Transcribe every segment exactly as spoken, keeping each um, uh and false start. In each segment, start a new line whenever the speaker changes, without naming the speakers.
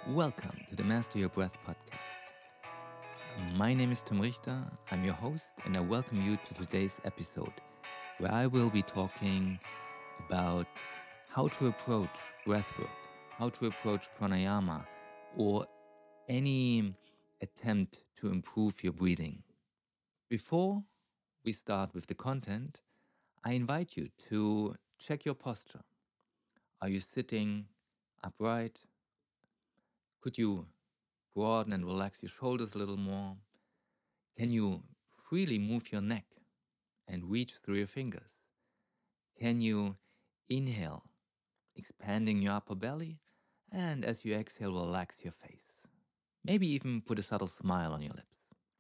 Welcome to the Master Your Breath podcast. My name is Tom Richter, I'm your host, and I welcome you to today's episode, where I will be talking about how to approach breathwork, how to approach pranayama, or any attempt to improve your breathing. Before we start with the content, I invite you to check your posture. Are you sitting upright? Could you broaden and relax your shoulders a little more? Can you freely move your neck and reach through your fingers? Can you inhale, expanding your upper belly, and as you exhale, relax your face? Maybe even put a subtle smile on your lips.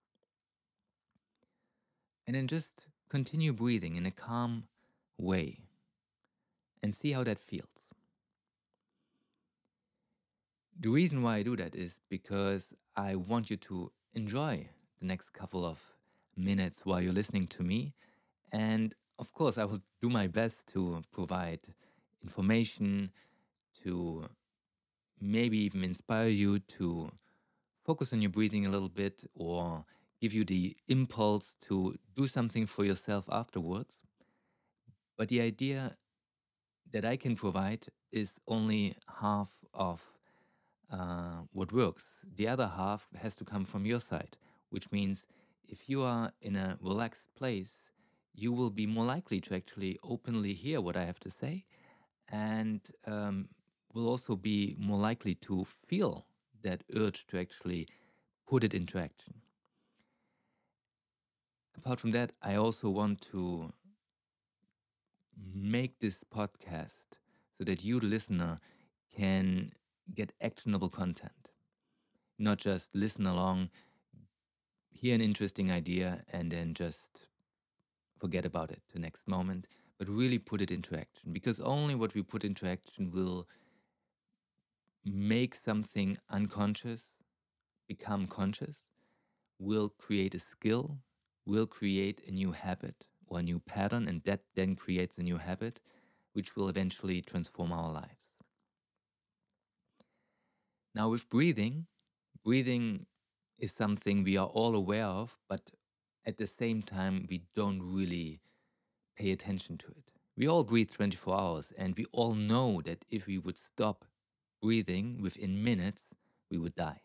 And then just continue breathing in a calm way and see how that feels. The reason why I do that is because I want you to enjoy the next couple of minutes while you're listening to me. And of course, I will do my best to provide information, to maybe even inspire you to focus on your breathing a little bit or give you the impulse to do something for yourself afterwards. But the idea that I can provide is only half of uh, what works. The other half has to come from your side, which means if you are in a relaxed place, you will be more likely to actually openly hear what I have to say, and um, will also be more likely to feel that urge to actually put it into action. Apart from that, I also want to make this podcast so that you, the listener, can get actionable content. Not just listen along, hear an interesting idea, and then just forget about it the next moment, but really put it into action. Because only what we put into action will make something unconscious become conscious, will create a skill, will create a new habit or a new pattern, and that then creates a new habit, which will eventually transform our lives. Now, with breathing, breathing is something we are all aware of, but at the same time, we don't really pay attention to it. We all breathe twenty-four hours, and we all know that if we would stop breathing within minutes, we would die.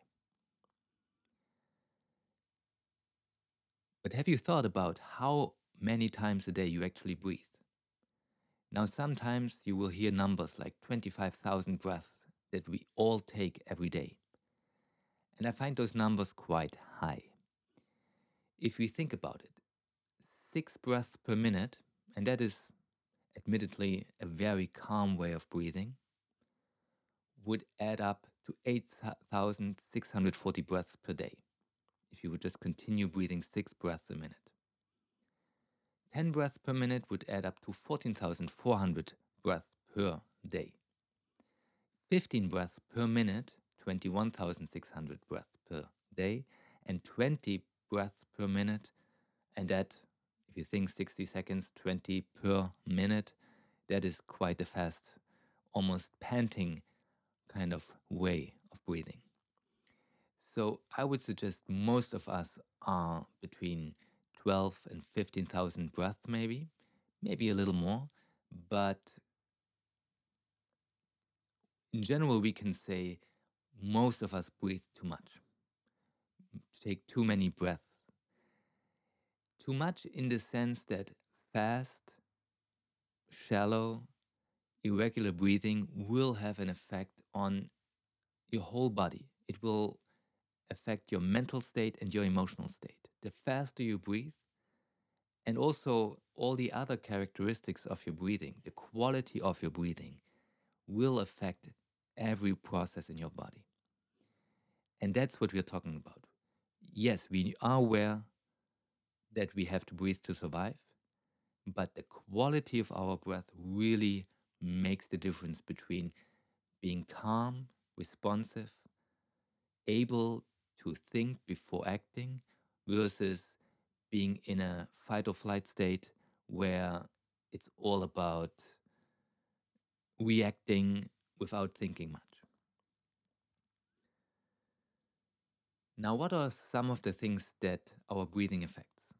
But have you thought about how many times a day you actually breathe? Now, sometimes you will hear numbers like twenty-five thousand breaths that we all take every day. And I find those numbers quite high. If we think about it, six breaths per minute, and that is admittedly a very calm way of breathing, would add up to eight thousand six hundred forty breaths per day if you would just continue breathing six breaths a minute. ten breaths per minute would add up to fourteen thousand four hundred breaths per day. fifteen breaths per minute, twenty-one thousand six hundred breaths per day, and twenty breaths per minute, and that, if you think sixty seconds, twenty per minute, that is quite a fast, almost panting kind of way of breathing. So I would suggest most of us are between twelve and fifteen thousand breaths, maybe, maybe a little more. But in general, we can say most of us breathe too much, take too many breaths. Too much in the sense that fast, shallow, irregular breathing will have an effect on your whole body. It will affect your mental state and your emotional state. The faster you breathe, and also all the other characteristics of your breathing, the quality of your breathing, will affect every process in your body. And that's what we're talking about. Yes, we are aware that we have to breathe to survive, but the quality of our breath really makes the difference between being calm, responsive, able to think before acting, versus being in a fight or flight state where it's all about reacting without thinking much. Now, what are some of the things that our breathing affects?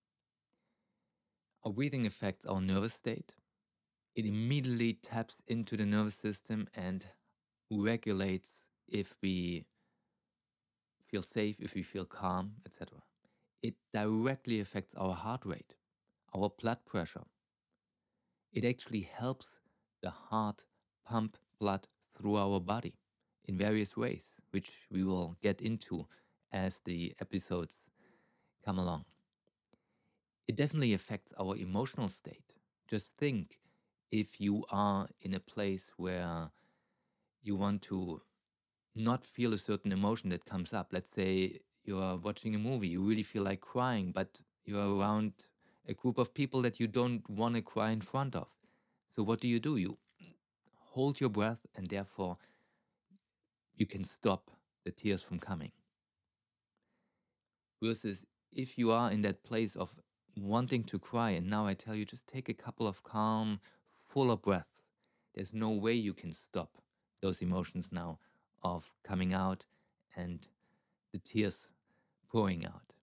Our breathing affects our nervous state. It immediately taps into the nervous system and regulates if we feel safe, if we feel calm, et cetera. It directly affects our heart rate, our blood pressure. It actually helps the heart pump blood through our body in various ways, which we will get into as the episodes come along. It definitely affects our emotional state. Just think if you are in a place where you want to not feel a certain emotion that comes up. Let's say you are watching a movie, you really feel like crying, but you're around a group of people that you don't want to cry in front of. So what do you do? You hold your breath, and therefore you can stop the tears from coming. Versus if you are in that place of wanting to cry, and now I tell you, just take a couple of calm, fuller breaths. There's no way you can stop those emotions now of coming out and the tears pouring out.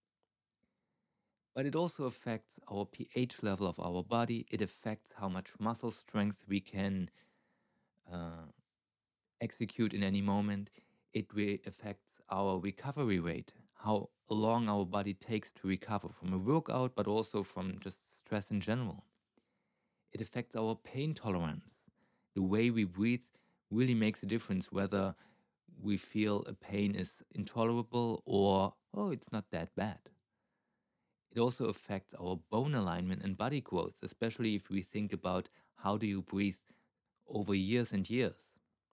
But it also affects our pH level of our body. It affects how much muscle strength we can uh, execute in any moment. It re- affects our recovery rate, how long our body takes to recover from a workout, but also from just stress in general. It affects our pain tolerance. The way we breathe really makes a difference whether we feel a pain is intolerable or, oh, it's not that bad. It also affects our bone alignment and body growth, especially if we think about how do you breathe over years and years.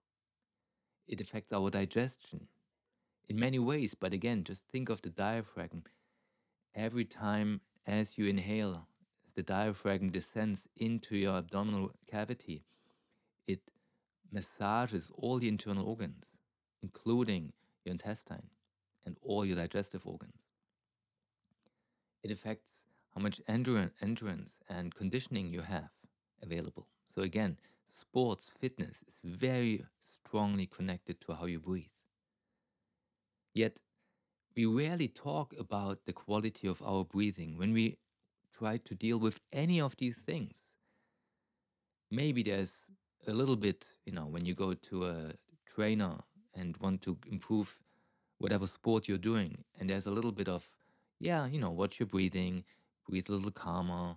It affects our digestion in many ways, but again, just think of the diaphragm. Every time as you inhale, as the diaphragm descends into your abdominal cavity, it massages all the internal organs, including your intestine and all your digestive organs. It affects how much endurance and conditioning you have available. So again, sports, fitness is very strongly connected to how you breathe. Yet, we rarely talk about the quality of our breathing when we try to deal with any of these things. Maybe there's a little bit, you know, when you go to a trainer and want to improve whatever sport you're doing, and there's a little bit of, yeah, you know, watch your breathing, breathe a little calmer.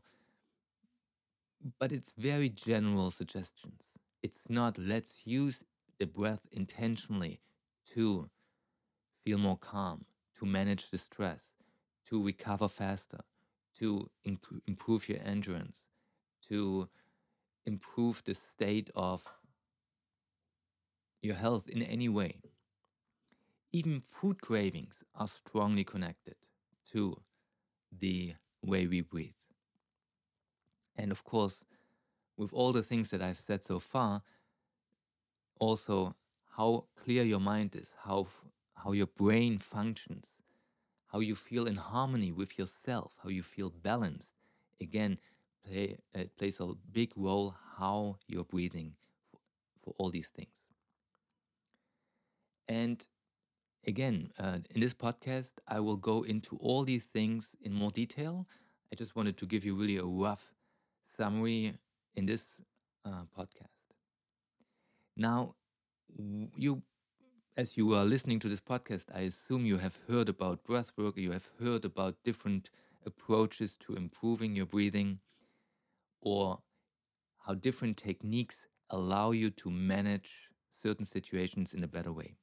But it's very general suggestions. It's not, let's use the breath intentionally to feel more calm, to manage the stress, to recover faster, to imp- improve your endurance, to improve the state of your health in any way. Even food cravings are strongly connected to the way we breathe. And of course, with all the things that I've said so far, also how clear your mind is, how f- how your brain functions, how you feel in harmony with yourself, how you feel balanced. Again, play, uh, plays a big role how you're breathing for, for all these things. And again, uh, in this podcast, I will go into all these things in more detail. I just wanted to give you really a rough summary in this uh, podcast. Now, w- you, as you are listening to this podcast, I assume you have heard about breathwork, you have heard about different approaches to improving your breathing, or how different techniques allow you to manage certain situations in a better way.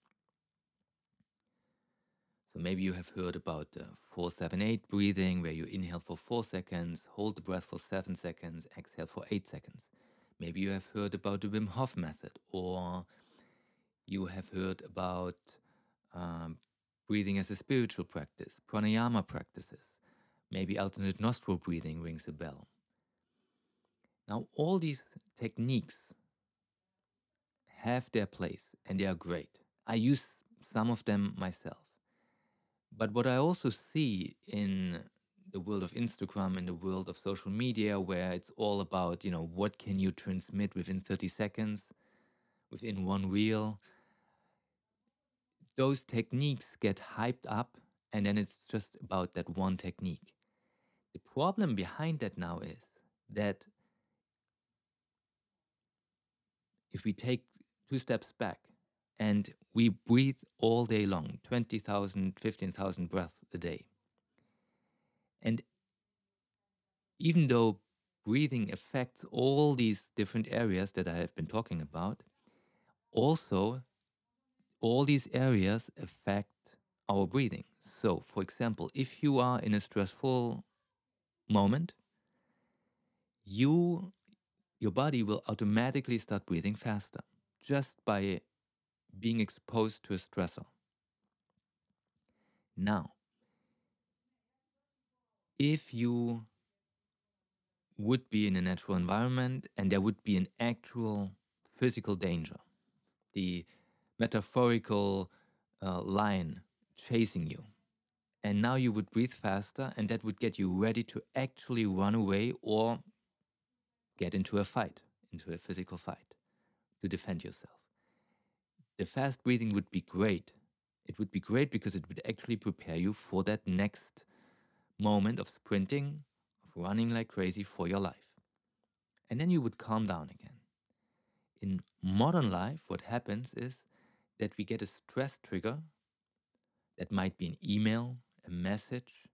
So maybe you have heard about uh, four seven eight breathing, where you inhale for four seconds, hold the breath for seven seconds, exhale for eight seconds. Maybe you have heard about the Wim Hof method, or you have heard about um, breathing as a spiritual practice, pranayama practices. Maybe alternate nostril breathing rings a bell. Now, all these techniques have their place and they are great. I use some of them myself. But what I also see in the world of Instagram, in the world of social media, where it's all about, you know, what can you transmit within thirty seconds, within one reel, those techniques get hyped up, and then it's just about that one technique. The problem behind that now is that if we take two steps back and we breathe all day long, twenty thousand, fifteen thousand breaths a day, and even though breathing affects all these different areas that I have been talking about, also all these areas affect our breathing. So, for example, if you are in a stressful moment, you your body will automatically start breathing faster just by being exposed to a stressor. Now, if you would be in a natural environment and there would be an actual physical danger, the metaphorical uh, lion chasing you, and now you would breathe faster, and that would get you ready to actually run away or get into a fight, into a physical fight to defend yourself. The fast breathing would be great. It would be great because it would actually prepare you for that next moment of sprinting, of running like crazy for your life. And then you would calm down again. In modern life, what happens is that we get a stress trigger that might be an email, a message,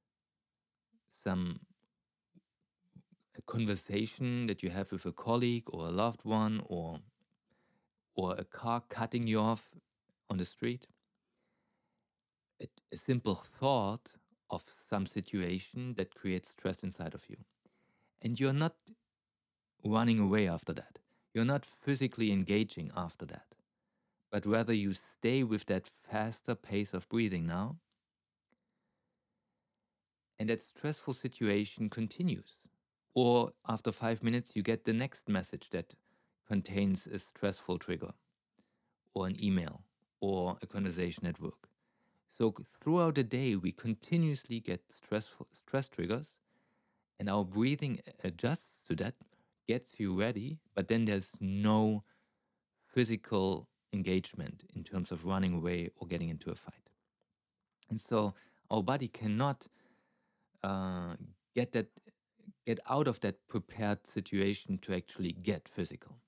some a conversation that you have with a colleague or a loved one, or or a car cutting you off on the street. A, a simple thought of some situation that creates stress inside of you. And you're not running away after that. You're not physically engaging after that. But rather you stay with that faster pace of breathing now. And that stressful situation continues. Or after five minutes, you get the next message that contains a stressful trigger, or an email, or a conversation at work. So throughout the day, we continuously get stressful stress triggers, and our breathing adjusts to that, gets you ready, but then there's no physical engagement in terms of running away or getting into a fight. And so our body cannot uh, get that get out of that prepared situation to actually get physical.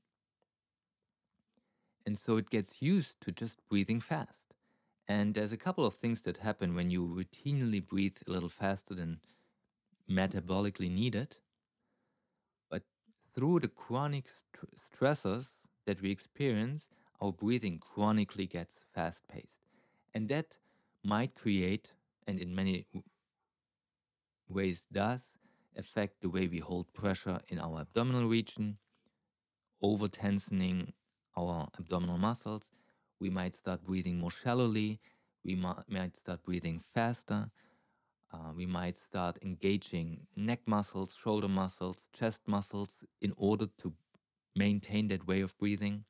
And so it gets used to just breathing fast. And there's a couple of things that happen when you routinely breathe a little faster than metabolically needed. But through the chronic st- stressors that we experience, our breathing chronically gets fast paced. And that might create, and in many w- ways does, affect the way we hold pressure in our abdominal region, over tensioning our abdominal muscles. We might start breathing more shallowly. We mi- might start breathing faster. Uh, we might start engaging neck muscles, shoulder muscles, chest muscles in order to maintain that way of breathing.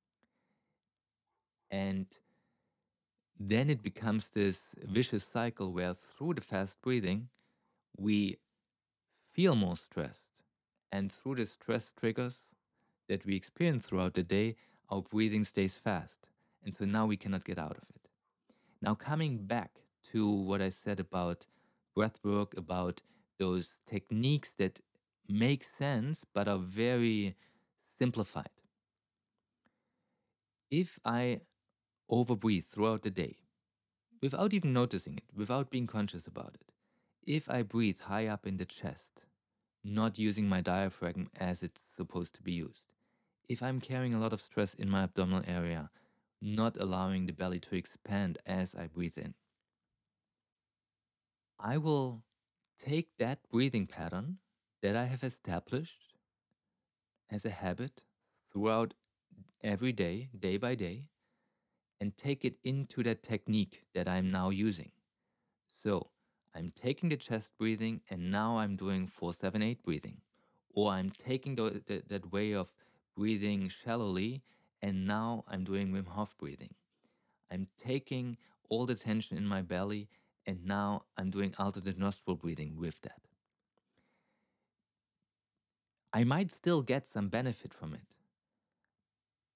And then it becomes this vicious cycle where through the fast breathing, we feel more stressed. And through the stress triggers that we experience throughout the day, our breathing stays fast. And so now we cannot get out of it. Now, coming back to what I said about breath work, about those techniques that make sense but are very simplified. If I overbreathe throughout the day, without even noticing it, without being conscious about it, if I breathe high up in the chest, not using my diaphragm as it's supposed to be used, if I'm carrying a lot of stress in my abdominal area, not allowing the belly to expand as I breathe in, I will take that breathing pattern that I have established as a habit throughout every day, day by day, and take it into that technique that I'm now using. So I'm taking the chest breathing and now I'm doing four seven eight breathing. Or I'm taking the, the, that way of breathing shallowly and now I'm doing Wim Hof breathing. I'm taking all the tension in my belly and now I'm doing alternate nostril breathing with that. I might still get some benefit from it,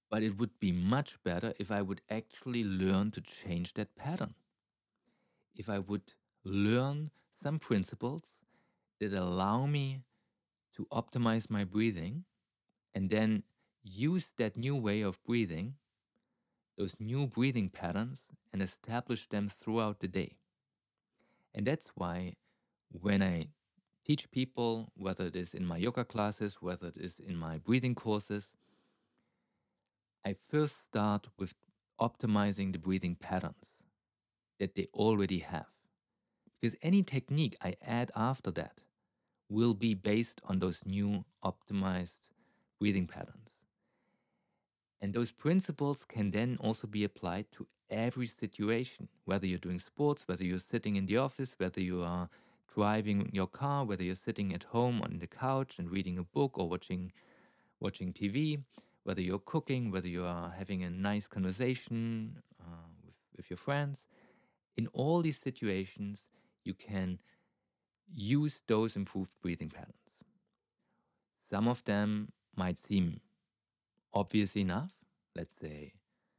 But it would be much better if I would actually learn to change that pattern. If I would learn some principles that allow me to optimize my breathing and then use that new way of breathing, those new breathing patterns, and establish them throughout the day. And that's why when I teach people, whether it is in my yoga classes, whether it is in my breathing courses, I first start with optimizing the breathing patterns that they already have. Because any technique I add after that will be based on those new optimized breathing patterns. And those principles can then also be applied to every situation, whether you're doing sports, whether you're sitting in the office, whether you are driving your car, whether you're sitting at home on the couch and reading a book or watching watching T V, whether you're cooking, whether you are having a nice conversation uh, with, with your friends. In all these situations, you can use those improved breathing patterns. Some of them might seem obvious enough. Let's say,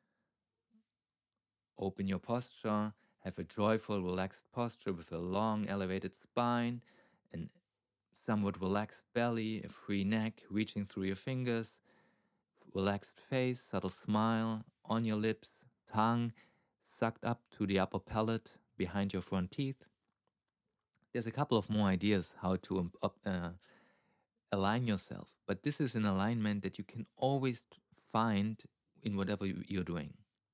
open your posture, have a joyful, relaxed posture with a long, elevated spine, and somewhat relaxed belly, a free neck reaching through your fingers, relaxed face, subtle smile on your lips, tongue sucked up to the upper palate behind your front teeth. There's a couple of more ideas how to um, up, uh, align yourself, but this is an alignment that you can always find in whatever you're doing.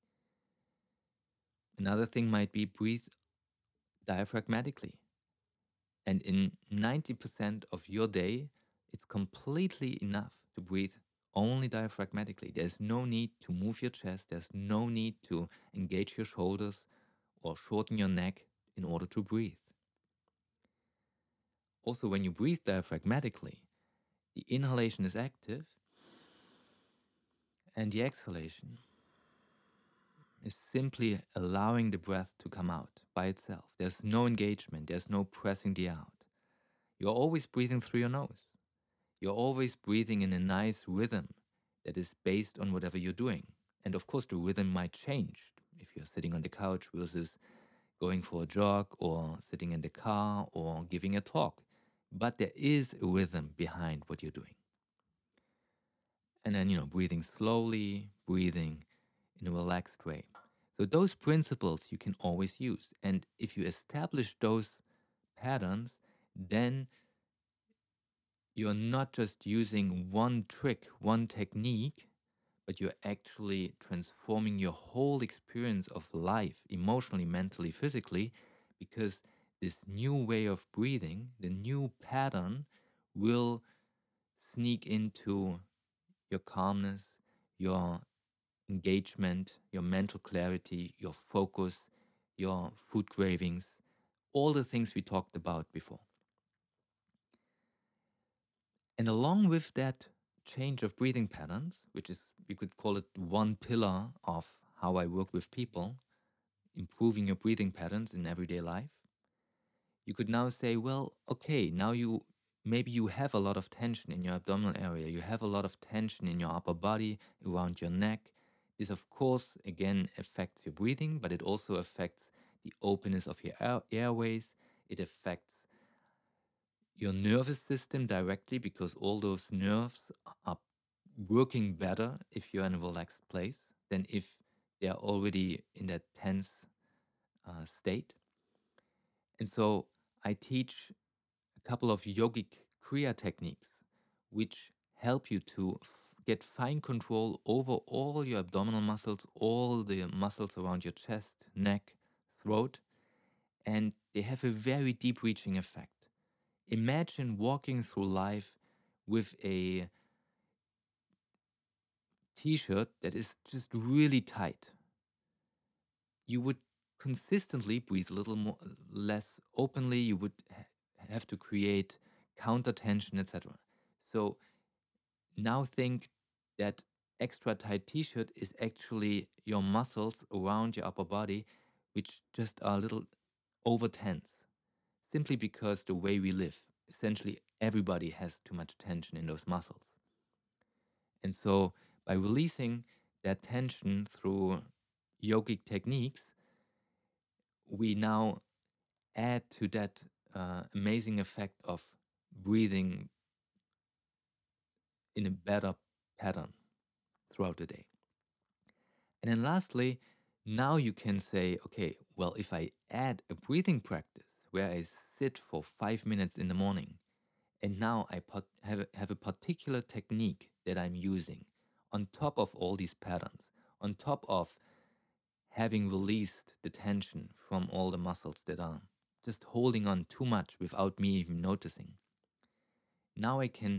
Another thing might be breathe diaphragmatically. And in ninety percent of your day, it's completely enough to breathe only diaphragmatically. There's no need to move your chest. There's no need to engage your shoulders or shorten your neck in order to breathe. Also, when you breathe diaphragmatically, the inhalation is active and the exhalation is simply allowing the breath to come out by itself. There's no engagement. There's no pressing the out. You're always breathing through your nose. You're always breathing in a nice rhythm that is based on whatever you're doing. And of course, the rhythm might change if you're sitting on the couch versus going for a jog or sitting in the car or giving a talk. But there is a rhythm behind what you're doing. And then, you know, breathing slowly, breathing in a relaxed way. So those principles you can always use. And if you establish those patterns, then you're not just using one trick, one technique, but you're actually transforming your whole experience of life, emotionally, mentally, physically, because this new way of breathing, the new pattern, will sneak into your calmness, your engagement, your mental clarity, your focus, your food cravings, all the things we talked about before. And along with that change of breathing patterns, which is, you could call it one pillar of how I work with people, improving your breathing patterns in everyday life, you could now say, well, okay, now you maybe you have a lot of tension in your abdominal area, you have a lot of tension in your upper body, around your neck. This, of course, again affects your breathing, but it also affects the openness of your air- airways. It affects your nervous system directly because all those nerves are working better if you're in a relaxed place than if they're already in that tense uh, state. And so I teach a couple of yogic kriya techniques which help you to f- get fine control over all your abdominal muscles, all the muscles around your chest, neck, throat, and they have a very deep reaching effect. Imagine walking through life with a t-shirt that is just really tight. You would consistently breathe a little more less openly. You would ha- have to create counter tension, et cetera. So now think that extra tight t-shirt is actually your muscles around your upper body, which just are a little over tense, simply because the way we live, essentially everybody has too much tension in those muscles. And so by releasing that tension through yogic techniques, we now add to that uh, amazing effect of breathing in a better pattern throughout the day. And then lastly, now you can say, okay, well, if I add a breathing practice where I sit for five minutes in the morning, and now I pot- have, a, have a particular technique that I'm using on top of all these patterns, on top of having released the tension from all the muscles that are just holding on too much without me even noticing. Now I can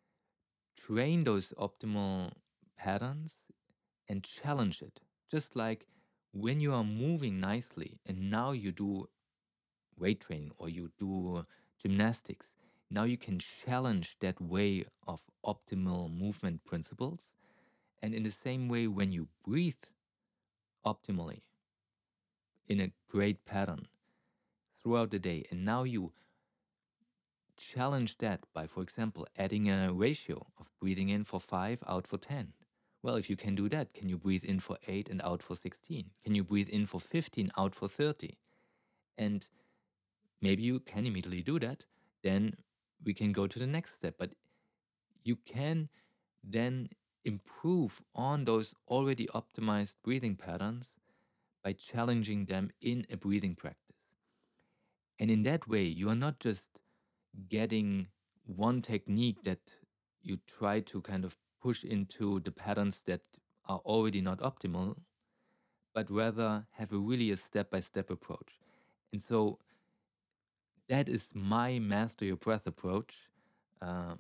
train those optimal patterns and challenge it. Just like when you are moving nicely and now you do weight training or you do gymnastics, now you can challenge that way of optimal movement principles. And in the same way, when you breathe optimally in a great pattern throughout the day, and now you challenge that by, for example, adding a ratio of breathing in for five, out for ten. Well, if you can do that, can you breathe in for eight and out for sixteen? Can you breathe in for fifteen, out for thirty? And maybe you can immediately do that. Then we can go to the next step. But you can then improve on those already optimized breathing patterns by challenging them in a breathing practice. And in that way, you are not just getting one technique that you try to kind of push into the patterns that are already not optimal, but rather have a really a step-by-step approach. And so that is my master your breath approach. Um,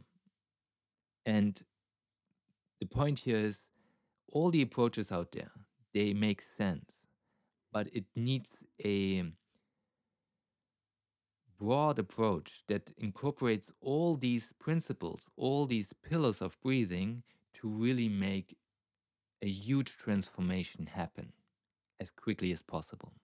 and the point here is all the approaches out there, they make sense, but it needs a broad approach that incorporates all these principles, all these pillars of breathing to really make a huge transformation happen as quickly as possible.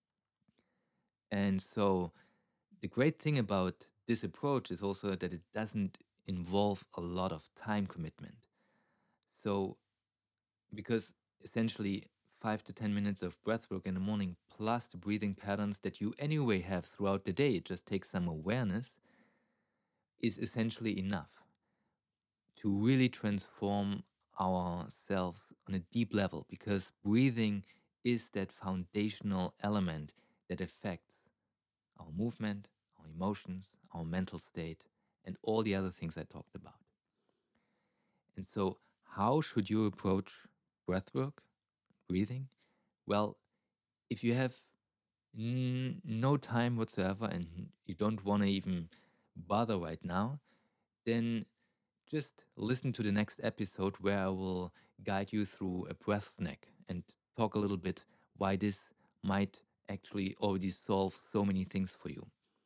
And so the great thing about this approach is also that it doesn't involve a lot of time commitment. So, because essentially five to ten minutes of breath work in the morning plus the breathing patterns that you anyway have throughout the day, it just takes some awareness, is essentially enough to really transform ourselves on a deep level, because breathing is that foundational element that affects our movement, our emotions, our mental state, and all the other things I talked about. And so, how should you approach breathwork, breathing? Well, if you have n- no time whatsoever and you don't want to even bother right now, then just listen to the next episode where I will guide you through a breath snack and talk a little bit why this might actually already solve so many things for you.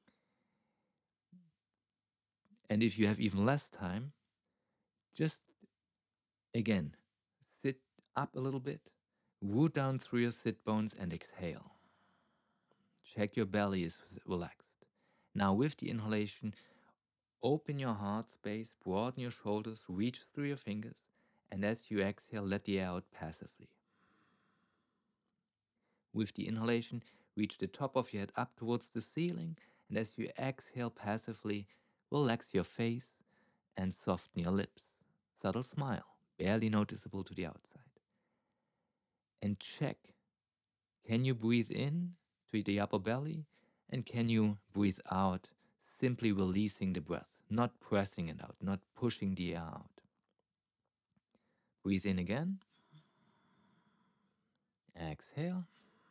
And if you have even less time, just again, sit up a little bit, root down through your sit bones and exhale. Check your belly is relaxed. Now with the inhalation, open your heart space, broaden your shoulders, reach through your fingers, and as you exhale, let the air out passively. With the inhalation, reach the top of your head up towards the ceiling, and as you exhale passively, relax your face and soften your lips. Subtle smile, barely noticeable to the outside. And check, can you breathe in to the upper belly, and can you breathe out, simply releasing the breath, not pressing it out, not pushing the air out. Breathe in again. Exhale.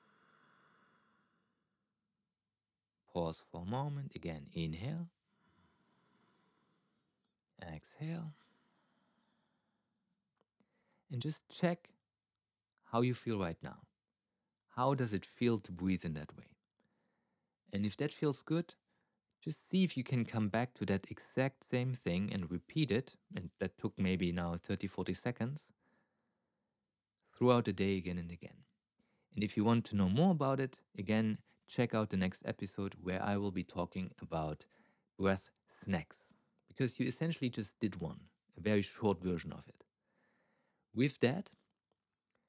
Pause for a moment. Again, inhale. Exhale. And just check how you feel right now. How does it feel to breathe in that way? And if that feels good, just see if you can come back to that exact same thing and repeat it. And that took maybe now thirty, forty seconds throughout the day again and again. And if you want to know more about it, again, check out the next episode where I will be talking about breath snacks, because you essentially just did one, a very short version of it. With that,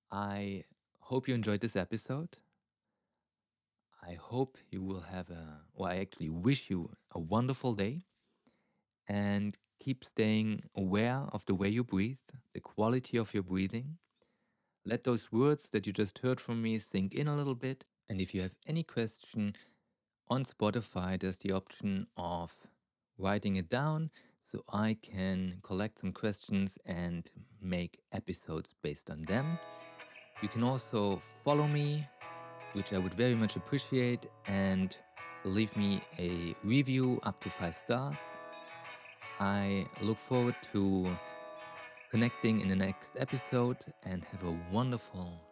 I hope you enjoyed this episode. I hope you will have a, or I actually wish you a wonderful day, and keep staying aware of the way you breathe, the quality of your breathing. Let those words that you just heard from me sink in a little bit. And if you have any question on Spotify, there's the option of writing it down so I can collect some questions and make episodes based on them. You can also follow me, which I would very much appreciate, and leave me a review up to five stars. I look forward to connecting in the next episode, and have a wonderful